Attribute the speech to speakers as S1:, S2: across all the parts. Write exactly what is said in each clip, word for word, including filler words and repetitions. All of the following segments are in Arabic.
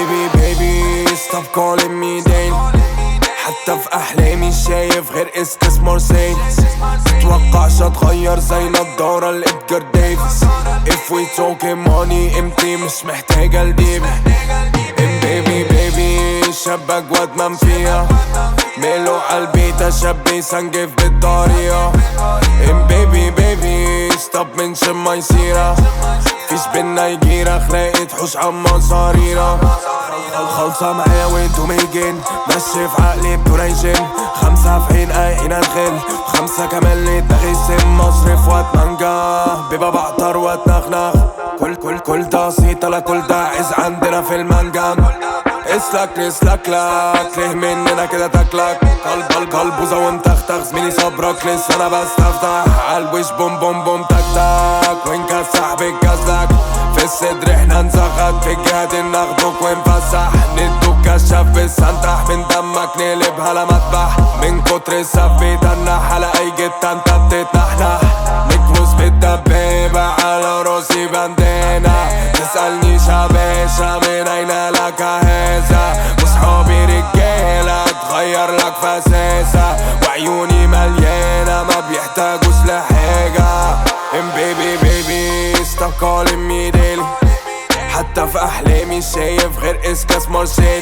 S1: baby baby stop calling me daily. حتى في أحلامي شايف غير اسكس مرسيدس. متوقعش اتغير زي نضارة لإدجار ديفيس. If we talking money امتي مش محتاجة لديبي. ام baby baby شاب أجود من فيها. ميلو عالبيتا شاب يسنجف بالطريقة. ام baby baby stop منشن ما يصيرها. فيش بينا يجيرة خلاقي تحوش عما صاريرة. الخلصة معايا وانتو ميجين ماشي في عقلي بدون اي جن. خمسة في حين ايقين الخل خمسة كمان لي دماغي سن. مصرف وقت منجا بيبقى بعطر وقت نخنخ. كل كل كل ده صيت لا كل ده عز عندنا في المنجم. اسلك اسلك لك ليه مننا كده تاكلك. قلب قلب قلبوزة ومتختخ زميلي صبرك لسه انا بستفتح. عالوش بوم بوم بوم تك تك وين كان صاحبك جازلك. في الصدر احنا نزغط في الجهات ناخدوك ونفسح. ندوك كشاف بالسنتح من دمك نقلبها لمذبح. من كتر السف بيتنح على اي جتة انت بتتنحنح. مكروس بالدبابة على راسي بندانة. تسألني شباشة من اين لك هذا. وصحابي رجالة تغير لك فساسة. وعيوني مليانة ما بيحتاجوش لحاجة. ام baby baby stop calling me daily. حتى في أحلامي شايف غير اسكاس مرسيدس.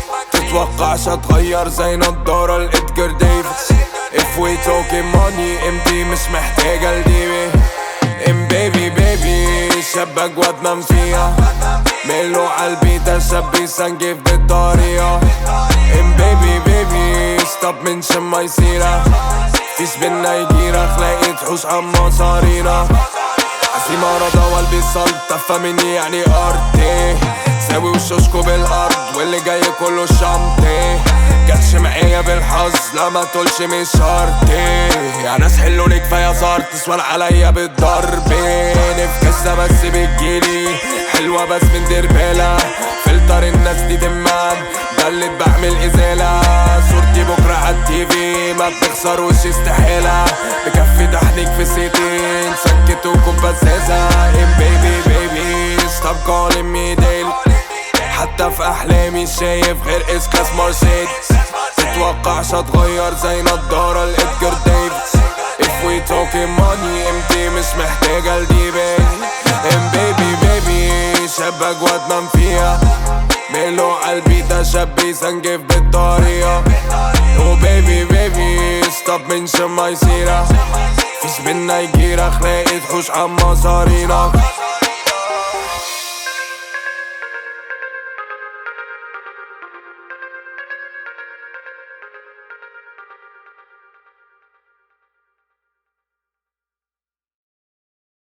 S1: تتوقعش اتغير زي نضارة لإدجار ديفيس. If we talking money امتي مش محتاجة لديبي. ام baby baby شاب أجود من فيها. ميلو عالبيتا شاب يسنجف بالطريقة. ام baby baby stop منشن ما يصيرها. فيش بينا يجيرة خلاقي تحوش عما صارينا. عزيمة رضا والبس سلطة فمني يعني ارتي. ساوي وشوشكو بالارض واللي جاي كله شمتي. جاتش معايا بالحظ لا ما تقولش مش شرطي. يا ناس حلوني كفاية صار تسوال عليا بالضرب. نفكسة بس بتجيلي حلوة بس من دربالة. فلتر الناس دي دمان ده اللي بعمل ازالة. صورتي بكرة عالتيفي ما بتخسر وش استحالة. بكفي تحنيك في سيتي نسكتوكم بزازة. ام baby baby stop calling me daily. حتى في أحلامي شايف غير اسكاس مرسيدس. تتوقعش اتغير زي نضارة لإدجار ديفيس. If we talking money امتي مش محتاجة لديبي. ام baby baby شاب أجود من فيها. ميلو عالبيتا شاب يسنجف بالطريقة. Oh baby baby stop منشن ما يصيرها. فيش بينا يجيرة خلاقي تحوش عما صارينا.